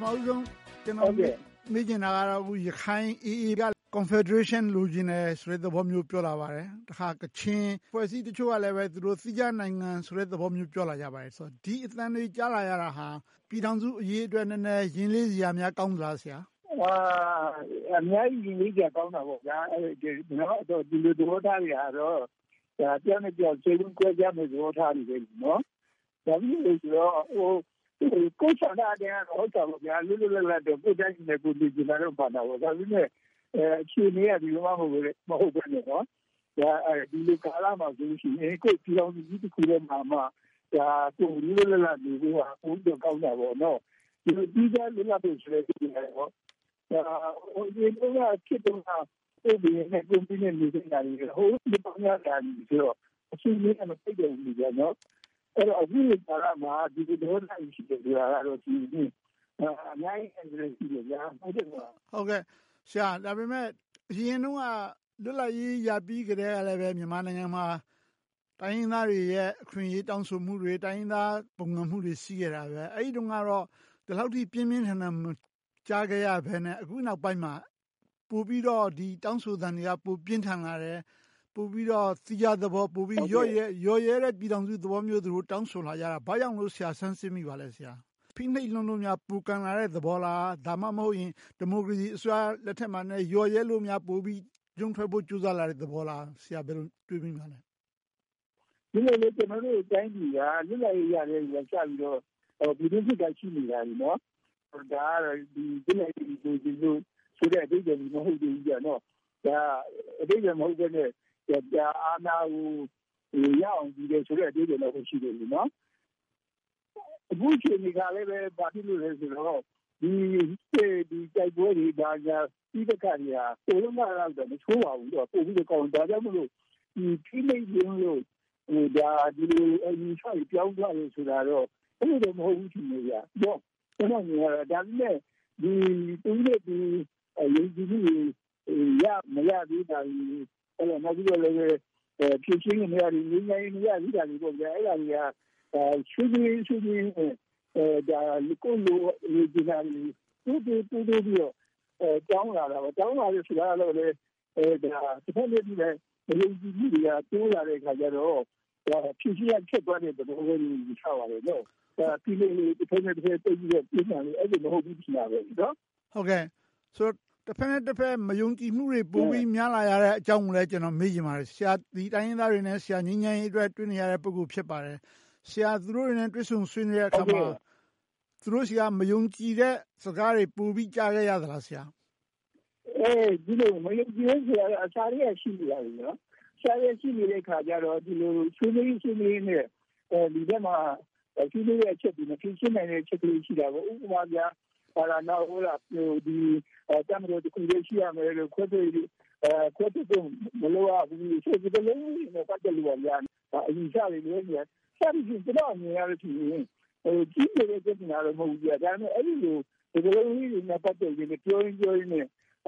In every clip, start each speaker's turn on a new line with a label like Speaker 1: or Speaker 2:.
Speaker 1: ဦးဆုံးကျွန်တော်မေးချင်တာကတော့အခုရခိုင် AA က Confederation လိုချင်တယ်ဆိုတဲ့သဘောမျိုးပြောလာပါတယ်။တခါကချင်ဖွဲ့စည်းတချို့ကလည်းပဲသူတို့သီးခြားနိုင်ငံဆိုတဲ့သဘောမျိုးပြောလာကြပါတယ်။ဆိုတော့ဒီအသံတွေကြားလာရတာဟာပြည်ထောင်စုအရေးအတွက်နည်းနည်းရင်းလေးစရာများကောင်းသလားဆရာ
Speaker 2: ။အများကြီးရင်းလေးစရာကောင်းတာပေါ့ဗျာ။ဒီလိုသဘောထားတွေကတော့ပြောင်းနေပြောင်းခြေလုံးကြွကြမယ်သဘောထားတွေပဲနော်။ဒါပြီးလို့ဆိုတော့ကိုယ်ဆောင်တဲ့ဟုတ်တာပေါ့ဗျာလွတ်လွတ်လပ်လပ်တော့ကိုယ်တိုင်းနဲ့ကိုယ်လူကြီးလာတော့ပါတော့ဒါပေမဲ့အခြေအနေကဒီလိုမှမဟုတ်ဘူးနော်ဒါဒီလိုကာလမှာဆိုရှင်ကိုယ်ပြောင်းပြီးဒီခုထဲမှာဒါကိုယ်လွတ်လွတ်လပ်နေဖို့ဟာဘုံတော့ကောင်းတာပေါ့နော်ဒီလိုပြီးကြလွတ်လပ်ဖို့ဆိုတဲ့ဒီကတော့ဒီလိုကဖြစ်တော့ဒီနဲ့ကိုယ်ပြီးနေနေတာလေဟိုဒီပညာတာဆိုတော့အချင်းချင်းမသိတယ်ဘူးကြာနော်အဲ့တော့အခုလည်းကာလမှာဒီလိုတိုင်းရှိတယ်ဆိုတာကတော့ဒီအများကြီးအင်္ဂလိပ်ရှိတယ်ညာဟုတ်တယ်ကွာ
Speaker 1: ဟုတ်ကဲ့ဆရာဒါပေမဲ့အရင်တုန်းကလွတ်လပ်ရေးရပြီးကြတဲ့လည်းပဲမြန်မာနိုင်ငံမှာတိုင်းရင်းသားတွေရဲ့အခွင့်အရေးတောင်းဆိုမှုတွေတိုင်းရင်းသားပုံစံမှုတွေရှိခဲ့တာပဲအဲ့ဒီတုန်းကတော့ဒီလောက်ထိပြင်းပြင်းထန်ထန်ကြားခဲ့ရဘဲနဲ့အခုနောက်ပိုင်းမှာပို့ပြီးတော့ဒီတောင်းဆိုသံတွေကပိုပြင်းထန်လာတယ်ပို့ပြီးတော့သီးခြားသဘောပို့ပြီးရော့ရဲတဲ့ပြည်ထောင်စုသဘောမျိုးသူတို့တောင်းဆိုလာကြတာဘာကြောင့်လို့ဆရာဆန်းစစ်မိပါလဲဆရာဖိနှိပ်လွန်လို့များပူကန်လာတဲ့သဘောလားဒါမှမဟုတ်ရင်ဒီမိုကရေစီအစိုးရလက်ထက်မှာနဲ့ရော့ရဲလို့များပို့ပြီးကျုံထွက်ဖို့ကြိုးစားလာတဲ့သဘောလားဆရာဘယ်လိုတွေးမိပါလဲ
Speaker 2: ဒီလိုလေကျွန်တော်တို့တိုင်းပြည်ကလွတ်လပ်ရေးရတဲ့ရချပြီးတော့ပြည်သူ့စစ်ကရှိနေတာလीနော်ဒါကတော့ဒီလွတ်လပ်ရေးကိုဒီလိုဆိုတဲ့အတိတ်ကမဟုတ်ဘူးကြာနော်ဒါအတိတ်ကမဟုတ်တဲ့ကြာအာနာကိုရအောင်ဒီလိုဆိုတဲ့အတိတ်ကတော့ရှိတယ်လीနော်အခုချိန်ကလည်းပဲဘာဖြစ်လို့လဲဆိုတော့ဒီတိုက်ပွဲတွေဒါညာပြီးတဲ့ခါကြီးဟာပုံလုံးကတော့မချိုးပါဘူးတော့ပို့ပြီးတော့ကောင်းဒါကြောင့်မလို့ဒီဖိနှိပ်ခြင်းလို့ဒါဒီလိုအရင်ဆောက်ပြောင်းသွားလို့ဆိုတာတော့အဲ့လိုမဟုတ်ဘူးရှင်ဗျာတော့ကျွန်တော်မြင်ရတာဒါပေမဲ့ဒီသူတို့ဒီယုံကြည်မှုရမရသေးတာအဲ့လိုနောက်ပြီးတော့လည်းဖြစ်ချင်းနေရာတွေငြိမ်းချမ်းရေးနေရာတွေဒါတွေပေါ့ဗျာအဲ့ဒါတွေကရှင်းဒါကိုလိုဒီနာတူပြီးတော့တောင်းလာတာပေါ့တောင်းလာလို့ဆိုတာတော့လေဒါတစ်ဖက်နဲ့ဒီလည်းမယုံကြည်မှုတွေကတိုးလာတဲ့အခါကျတော့ဖြစ်ရှိရချက်သွားတဲ့သဘောကိုယူဆပါတယ်နော်ဒါပြည်လေးတစ်ဖက်နဲ့တစ်ဖက်တိတ်ပြီးတော့ပြင်လာလို့အဲ့လိုမဟုတ်ဘူးဖြစ်လာပဲနော်
Speaker 1: ဟုတ်ကဲ့ဆိုတစ်ဖက်နဲ့တစ်ဖက်မယုံကြည်မှုတွေပိုပြီးများလာရတဲ့အကြောင်းကိုလည်းကျွန်တော်မေးချင်ပါတယ်ဆရာဒီတိုင်းရင်းသားတွေနဲ့ဆရာငင်းငင်းရေးအတွက်တွေ့နေရတဲ့ပုဂ္ဂိုလ်ဖြစ်ပါတယ်ဆရာသူတို့တွေနဲ့တွေ့ဆုံဆွေးနွေးတဲ့အခါမှာသူတို့ဆရာမယုံကြည်တဲ့စကားတွေပိုပြီးကြားခဲ့ရသလားဆရာ
Speaker 2: ဒီလိုမယုံကြည်တဲ့ဆရာအစားရရှိနေတာလေနော်ဆရာရရှိနေတဲ့ခါကျတော့ဒီလိုဆွေးနွေးနဲ့ဒီဘက်မှာဆွေးနွေးတဲ့အချက်တွေမဖြစ်ရှင်းနိုင်တဲ့အချက်တွေရှိတာပေါ့ဥပမာပြဟာလာနောက်ဟိုလာဒီတမ်းလို့ဒီခုလေးရှိရမယ်လို့ခွဲတွေ့မလို့အားဒီစိတ်ကလေးနဲ့ပတ်သက်လို့ရတယ်အရင်စားလေးတွေเนี่ยဆက်ပြီးတော့မြင်ရလို့ရှိရင်ကြီးနေတဲ့ပြဿနာတော့မဟုတ်ဘူးကြာဒါပေမဲ့အဲ့ဒီလိုဒီလိုလေးတွေနဲ့ပတ်သက်ပြီးပြောရင်းနဲ့အဲ့လို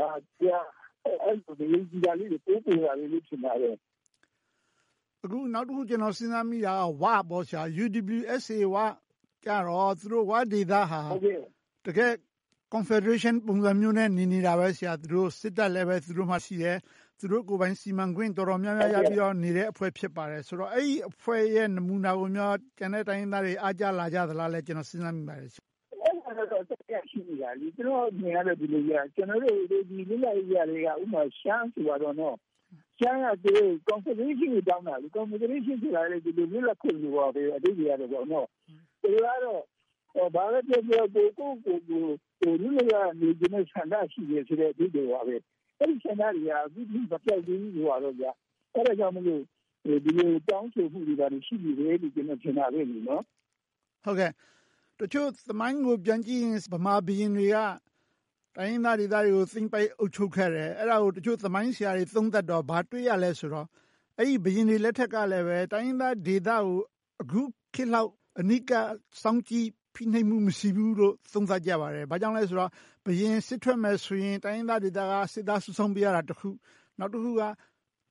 Speaker 2: ဒီကြီးကြလေးတွေပို့လာလေးဖြစ်လာတယ်
Speaker 1: အခုနောက်တစ်ခုကျွန်တော်စဉ်းစားမိတာကဝါပေါ့ဆရာ UWSA ဝါကြတော့သူတို့ဝါဒေတာဟာတကယ် Confederation ပုံစံမျိုးနဲ့နေနေတာပဲဆရာသူတို့စစ်တပ်လည်းပဲသူတို့မှရှိတယ်သူတို့ကိုယ်ပိုင်စီမံခွင့်တော်တော်များများရပြီးတော့နေတဲ့အဖွဲ့ဖြစ်ပါတယ်ဆိုတော့အဲ့ဒီအဖွဲ့ရဲ့နမူနာကိုများကျန်တဲ့တိုင်းသားတွေအားကြလာကြသလားလဲကျွန်တော်စဉ်းစားမိပါတယ်
Speaker 2: အဲ့ဒါတော့တက်ရှိနေတာဒီတို့မြင်ရတဲ့ဒီလိုရကျွန်တော်တို့ဒီလူလိုက်ရတွေကဥမာရှမ်းဆိုတော့နော်ရှမ်းကဒီ Confederation ကိုတောင်းတာလေ Confederation ဆိုတာလေဒီလိုလက်ခွင့်လို့ပါပဲအတိတ်ရတယ်ပေါ့နော်ဒါကတော့ဘာလဲပြောကိုလူလိုက်ရနေဒီနဲ့ဆန္ဒရှိတယ်ဆိုတဲ့အတိတ်တွေပါပဲအဲ့ဒီဆန္ဒတွေကအခုဒီမပြောက်သေးဘူးဆိုတော့ကြာအဲ့ဒါကြောင့်မလို့ဒီလိုတောင်းဆိုမှုတွေကရှိနေတယ်လို့ကျွန်တော်ထင်တာပဲနော်
Speaker 1: ဟုတ်ကဲ့တချို့သမိုင်းကိုပြန်ကြည့်ရင်ဗမာဘီရင်တွေကတိုင်းရင်းသားဒေသတွေကိုသိမ့်ပိုက်အုပ်ချုပ်ခဲ့တယ်အဲ့ဒါကိုတချို့သမိုင်းဆရာတွေသုံးသပ်တော့ဘာတွေ့ရလဲဆိုတော့အဲ့ဒီဘီရင်တွေလက်ထက်ကလည်းပဲတိုင်းရင်းသားဒေသကိုအခုခေတ်လောက်အနိကစောင့်ကြည့်ဖိနှိပ်မှုမရှိဘူးလို့သုံးသပ်ကြပါတယ်။ဘာကြောင့်လဲဆိုတော့ဘီရင်စစ်ထွက်မယ်ဆိုရင်တိုင်းရင်းသားဒေသကစစ်သားစုဆောင်ပေးရတာတစ်ခုနောက်တစ်ခုက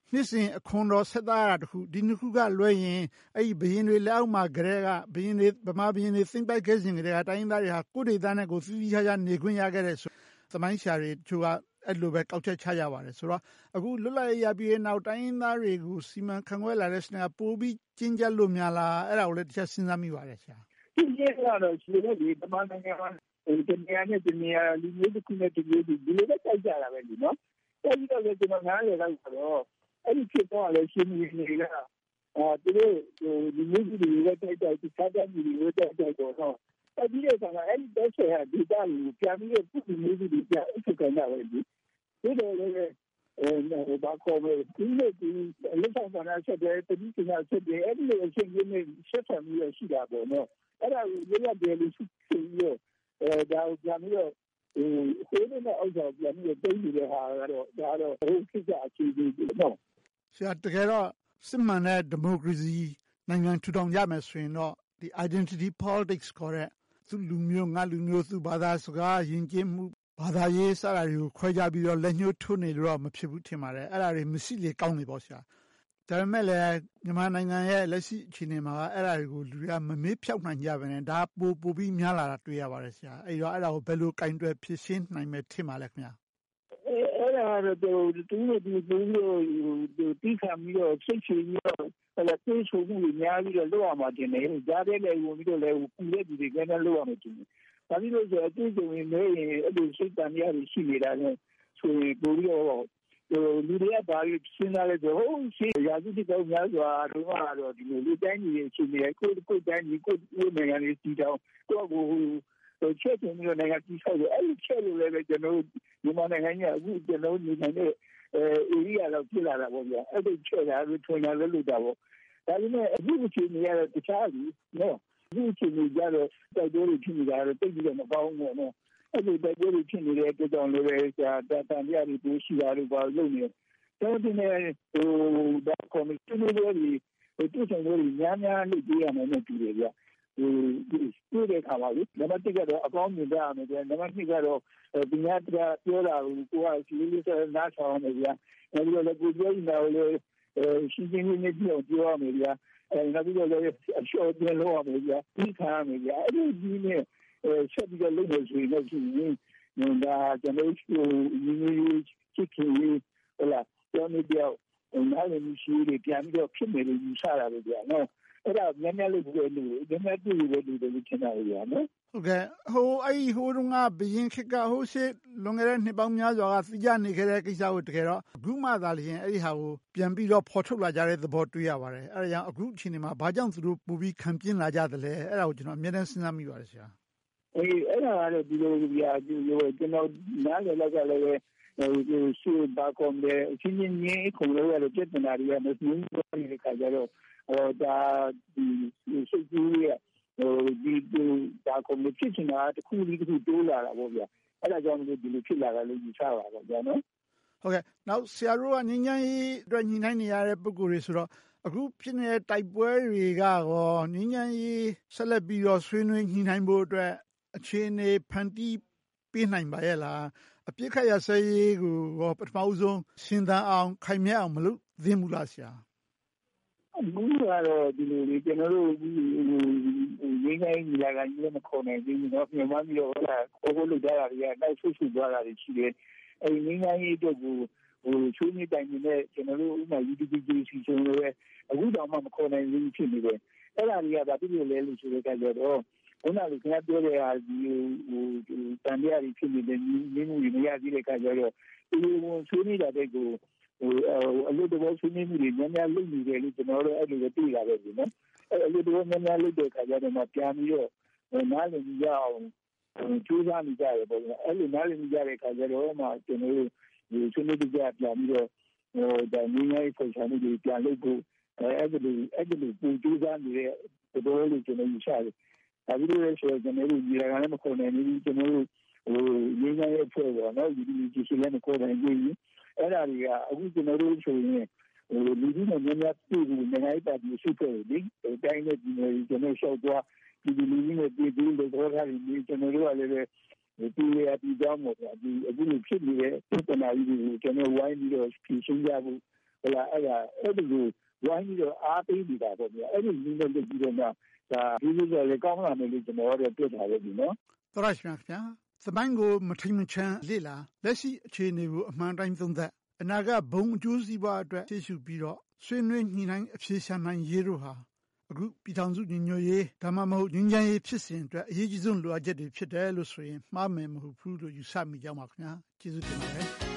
Speaker 1: နှစ်စဉ်အခွန်တော်ဆက်သားရတာတခုဒီနှစ်ခုကလွဲရင်အဲ့ဒီဘရင်တွေလက်အောက်မှာကလေးကဘရင်တွေဗမာဘရင်တွေသိမ့်ပိုက်ခဲ့စဉ်ကလေးကတိုင်းရင်းသားတွေဟာကိုယ်ဒေသနဲ့ကိုယ်သီးသီးခြားခြားနေခွင့်ရခဲ့တဲ့ဆိုသမိုင်းဆရာတွေတချို့ကအဲ့လိုပဲကောက်ချက်ချကြပါတယ်ဆိုတော့အခုလွတ်လပ်ရေးရပြီးတဲ့နောက်တိုင်းရင်းသားတွေကိုစီမံခန့်ခွဲလာတဲ့စနစ်ကပိုပြီးကျဉ်းကျပ်လို့များလားအဲ့ဒါကိုလည်းတစ်ချက်စဉ်းစားမိပါတယ်ဆရာ
Speaker 2: ဒီနေ့ကတော့ရှိတယ်ဒီတမန်နိုင်ငံမှာဒီနေရာနဲ့ဒီနေရာလူမျိုးတစ်ခုနဲ့ဒီလိုဒီလိုပဲတိုက်ကြတာပဲဒီနော်တိုက်ပြီးတော့ကျွန်တော်နားလည်လိုက်တော့အဲ့ဒီဖြစ်တော့လည်းရှင်းနေနေတာသူတို့ဒီမျိုးတွေလည်းတိုက်တိုက်ဒီစားကြတွေလည်းတိုက်တိုက်တော့အဲ့ဒီတဲ့ကောင်အဲ့ဒီတော့ဆက်ဟာဒီတာကိုပြန်ပြီးတော့ဒီမျိုးတွေပြန်အစ်ကနေပဲဒီတော့လည်းဘာခေါ်လဲဒီလိုဒီလက်ဆောင်ကလည်းဆက်တယ်တတိယဆက်တယ်အဲ့ဒီလိုအချင်းချင်းနဲ့ဆက်ဆံပြီးရှိတာပေါ့နော်အဲ့ဒါကိုရတယ်လို့ရှိပြီးဒါကိုပြန်ပြီးတော့ဟိုးနဲ့အောက်ဆောင်ပြန်ပြီးတော့တိတ်နေတဲ့ဟာကတော့ဒါတော့ဟိုခိစ္စအခြေအနေတွေနော်
Speaker 1: ဆရာတကယ်တော့စစ်မှန်တဲ့ဒီမိုကရေစီနိုင်ငံထူထောင်ရမယ်ဆိုရင်တော့ဒီ identity politics ခေါ်တဲ့သူလူမျိုးငါလူမျိုးသူဘာသာစကားယဉ်ကျေးမှုဘာသာရေးစတာတွေကိုခွဲခြားပြီးတော့လက်ညှိုးထိုးနေလို့မဖြစ်ဘူးထင်ပါတယ်အဲ့ဒါတွေမရှိလေကောင်းနေပေါ့ဆရာဒါပေမဲ့လည်းမြန်မာနိုင်ငံရဲ့လက်ရှိအခြေအနေမှာအဲ့ဒါတွေကိုလူတွေကမမေ့ဖြောက်နိုင်ကြဘဲနဲ့ဒါပိုပြီးများလာတာတွေ့ရပါတယ်ဆရာအဲ့တော့အဲ့ဒါကိုဘယ်လိုကင်တွယ်ဖြစ်ရှင်းနိုင်မယ်ထင်ပါလဲခင်ဗျာ
Speaker 2: အဲ့ဒါတော့တူတီးခံပြီးတော့စိတ်ချပြီးတော့လည်းပြေးဆိုမှုတွေများပြီးတော့လောက်ရမှာတင်တယ်ကြားတဲ့လည်းဝင်ပြီးတော့လည်းပူတဲ့ဒီတွေကလည်းလောက်ရမှာတင်တယ်ဒါပြီးလို့ဆိုအတူတူနေရင်အဲ့လိုစိတ်တန်ရရရှိနေတာနဲ့ဆိုရင်ပိုပြီးတော့လူတွေကဘာလို့စဉ်းစားလဲဆိုတော့ရှေ့ရာစုတစ်ပေါင်းများစွာတော့ဒီလိုလူတိုင်းကြီးအခြေအနေကိုတိုင်းကြီးကိုနိုင်ငံလေးတီးတောင်းကိုချက်ချင်းမျိုးနိုင်ငံကြီးဆောက်တယ်အဲ့ဒီချက်လို့လည်းကျွန်တော်မြန်မာနိုင်ငံကြီးအခုကျွန်တော်နေနေတဲ့area လောက်ပြလာတာပေါ့ဗျာအဲ့ဒီချက်လာပြီးထွင်လာလို့တာပေါ့ဒါပေမဲ့အခုအခြေအနေကတော့တခြားဘူးနော်အခုအခြေအနေကြတော့တိုက်ပွဲတွေဖြစ်နေတာတော့တိတ်ပြီးတော့မကောင်းဘူးနော်အဲ့ဒီတိုက်ပွဲတွေဖြစ်နေတဲ့အတွက်ကြောင့်လည်းဒါတန်ပြတွေပိုးရှိတာလို့ပါလုပ်နေတော့ဒီနေ့ဒါကော်မရှင်တွေတူဆောင်တွေများများလုပ်ပြရမယ်နဲ့တူတယ်ဗျဒီတဲ့ခါပါလေနံပါတ်1ကတော့အကောင်းမြင်ကြရမယ်ဗျနံပါတ်2ကတော့ဒီညတပြောတာကိုကစီလေးစနားဆောင်နေဗျအဲဒီလိုလည်းကိုပြောနေတာလည်းရှင်းရှင်းလင်းလင်းပြောရမယ်ဗျနောက်ပြီးတော့လည်းအလျှော့ပြန်လုပ်ရမယ်ဗျဒီခါရမယ်ဗျအဲ့ဒီနဲ့ဆက်ပြီးတော့လုပ်လို့ဆိုရင်တော့ဒီဒါကျွန်တော်ဒီချစ်ခင်ဟလာကျွန်တော်ပြောနားလည်မှုရှိတယ်ပြန်ပြီးတော့ဖြစ်နေလို့ယူဆတာပဲဗျနော်အဲ့ဒါများများလို့ပြောလို့များတူလို့လို့ထင်တာလေနော်
Speaker 1: ဟုတ်ကဲ့ဟိုတုန်းကဘရင်ခေတ်ကဟိုရှေ့လွန်ခဲ့တဲ့နှစ်ပေါင်းများစွာကသိကြနေခဲ့တဲ့ကိစ္စကိုတကယ်တော့အခုမှသာလျှင်အဲ့ဒီဟာကိုပြန်ပြီးတော့ဖော်ထုတ်လာကြတဲ့သဘောတွေ့ရပါတယ်အဲ့ဒါကြောင့်အခုအချိန်မှာဘာကြောင့်သူတို့ပိုပြီးခံပြင်းလာကြသလဲအဲ့ဒါကိုကျွန်တော်အမြဲတမ်းစဉ်းစားမိပါတယ်ဆရာ
Speaker 2: အဲ့ဒါကတော့ဒီလိုပြကျွန်တော်နားလည်လောက်ကလည်းရှိဘာကွန်တဲ့အချင်းချင်းခုံလို့ရတဲ့ပြဿနာတွေကမစင်းဘူးနေတဲ့ခါကျတော့ဒါဒီစိတ်ကြီးရဒီဒါကွန်ဖြစ်နေတာတခုပြီးတခုတိုးလာတာပေါ့ဗျာအဲ့ဒါကြောင့်ဒီလိုဖြစ်လာတာလို့ယူဆပါတော့ဗျာနော်
Speaker 1: ဟုတ်ကဲ့နောက်ဆရာတို့ကငြိမ်းချမ်းရေးအတွက်ညီနိုင်နေရတဲ့ပုံကိုယ်တွေဆိုတော့အခုဖြစ်နေတဲ့တိုက်ပွဲတွေကရောငြိမ်းချမ်းရေးဆက်လက်ပြီးတော့ဆွေးနွေးညှိနှိုင်းဖို့အတွက်အခြေအနေဖန်တီးပေးနိုင်ပါရဲ့လားအပြစ်ခတ်ရစဲရေးကိုပထမဆုံးရှင်းသန်အောင်ခိုင်မြဲအောင်မလုပ်သင့်ဘူးလားဆရာ
Speaker 2: ဘူးကတော့ဒီလိုလေကျွန်တော်တို့ဒီငိမ့်နေလာကကြီးမခေါ်နိုင်ဘူးเนาะမြန်မာပြည်တော့ခေါ်ဖို့လုပ်ကြတာတွေကနောက်ဆုပ်သွားတာတွေရှိတယ်အဲဒီငိမ့်ရေးအတွက်ကိုချိုးနေတိုင်နေတဲ့ကျွန်တော်တို့ဥပမာ UDPGC ဆိုလို့ပဲအခုတော့မှမခေါ်နိုင်ဘူးဖြစ်နေတယ်အဲ့ဒါတွေကဒါပြည့်လဲလို့ဆိုတဲ့ကြတော့ခုနကခင်ဗျားပြောတဲ့ဟာဒီတန်တရားတွေဖြစ်နေတဲ့နည်းမှုတွေမရသေးတဲ့အခါကျတော့ဒီလိုဆွေးနေတာတဲ့ကိုအလို့တော့ဆွေးနွေးမှုတွေများများလုပ်နေတယ်လို့ကျွန်တော်တို့အဲ့လိုပဲတွေ့ရပါတယ်နော်အဲ့လိုတော့များများလုပ်တဲ့အခါကျတော့မှပြန်ပြီးတော့နားလည်ကြအောင်ကြိုးစားနေကြရပေါ့အဲ့လိုနားလည်ကြတဲ့အခါကျတော့မှကျွန်တော်တို့ဒီဆွေးနွေးကြပြန်ပြီးတော့ဒါနည်းနည်းပုံစံတွေပြန်လုပ်ဖို့အဲ့လိုပူကြိုးစားနေတဲ့တော်လို့ကျွန်တော်ယူဆတယ်အခုလည်းဆိုကျွန်တော်တို့ဒီကလည်းမခေါ်နိုင်ဘူးကျွန်တော်တို့ငင်းငယ်ရဲ့ဖွဲ့တော့နော်ဒီစီလည်းမခေါ်နိုင်ဘူးအဲ့ဒါတွေကအခုကျွန်တော်တို့ဆိုရင်လူကြီးနဲ့များများပြည်သူနိုင်ငံရေးပါတီရှိခဲ့တယ်တိုင်းနဲ့ဒီလိုကျွန်တော်ရှောက်သွားဒီလူကြီးနဲ့ပြည်သူတွေတော့ထားပြီးကျွန်တော်တို့ကလည်းပြည်ရပြည်ကြောင်းပေါ့ဒီအခုလိုဖြစ်နေတဲ့ပြည်ထနာကြီးကိုကျွန်တော်ဝိုင်းပြီးတော့ဖြေရှင်းကြဖို့အဲ့ဒီလိုဝိုင်းပြီးတော့အားပေးနေတာပေါ့ဗျာအဲ့ဒီနည်းနဲ့လုပ်ပြီးတော့မှဒါဒီလိုဆိုလည်းကောင်းလာမယ်လို့ကျွန်တော်တို့တွေ့ထားရတယ်နော်
Speaker 1: သောရရှင်ခင်ဗျာသမိုင်းကိုမထိန်မချမ်းလေ့လာလက်ရှိအခြေအနေကိုအမှန်တိုင်းသုံးသပ်အနာဂတ်ဘုံအကျိုးစီးပွားအတွက်ရှေ့ရှုပြီးတော့ဆွေးနွေးညှိနှိုင်းအဖြေရှာနိုင်ရေးတို့ဟာအခုပြည်ထောင်စုညီညွတ်ရေးဒါမှမဟုတ်ငြိမ်းချမ်းရေးဖြစ်စဉ်အတွက်အရေးကြီးဆုံးလိုအပ်ချက်တွေဖြစ်တယ်လို့ဆိုရင်မှားမယ်မဟုတ်ဘူးလို့ယူဆမိကြောင်းပါခင်ဗျာကျေးဇူးတင်ပါတယ်